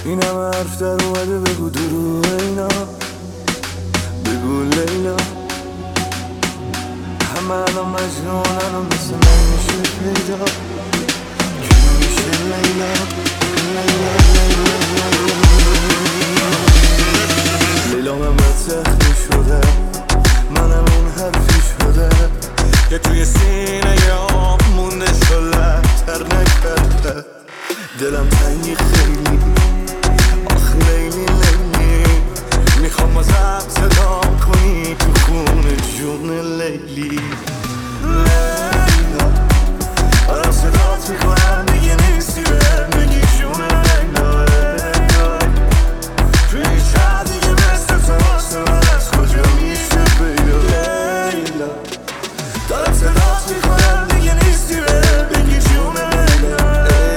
این همه حرف در اومده بگو دروغ اینا، بگو لیلا. همه الان مجنونن و مثل من میشه پیدا. کی میشه لیلا؟ لیلا من بد زخمی شده، منم اون حرفی شده که توی سینه یا مونده شله تر نکرده. دلم تنگی خیلی، آخ لیلی لیلی، میخوام ازت صدا کنی تو خونه جون لیلی. لیلا آدم صدات میکنم دیگه نیستی بهم بگی جون لیلا. توی شهر دیگه مثل تو واسه من از کجا میشه پیدا. لیلا دارم صدات میکنم دیگه نیستی بهم بگی جون لیلا.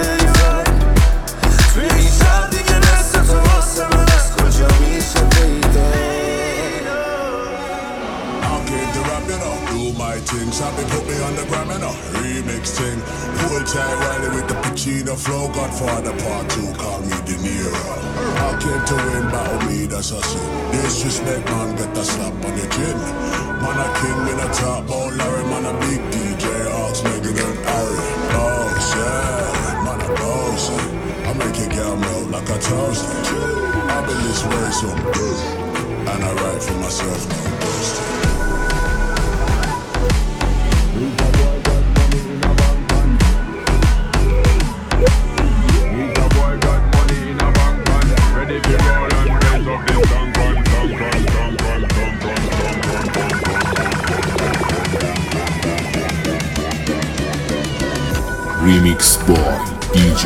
Sabi put me on the gram and a remix thing. Full tight Riley with the Pacino flow. Godfather part 2, call me De Niro. I came to win, battle me, that's a sin. Disrespect, man, get a slap on your chin. Man, a king in a top, oh Larry, man, a big DJ, Ox, Megan and Harry. Oh, yeah, man, a boss. I make your girl melt like a toast. I've been this way so good, and I write for myself, no boast. Remix boy DJ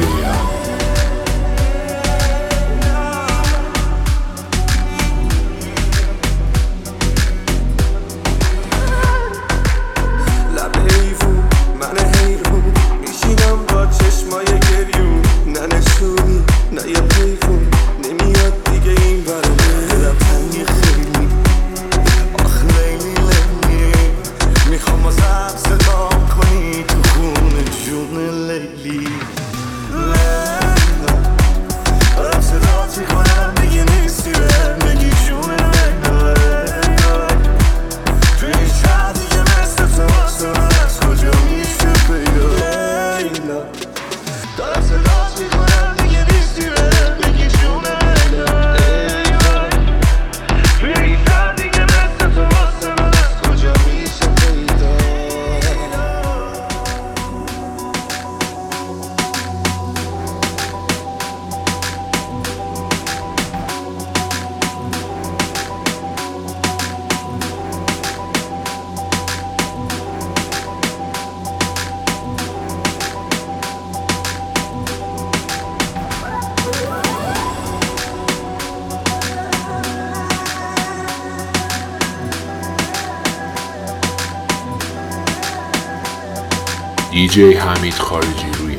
DJ حمید خارجی روی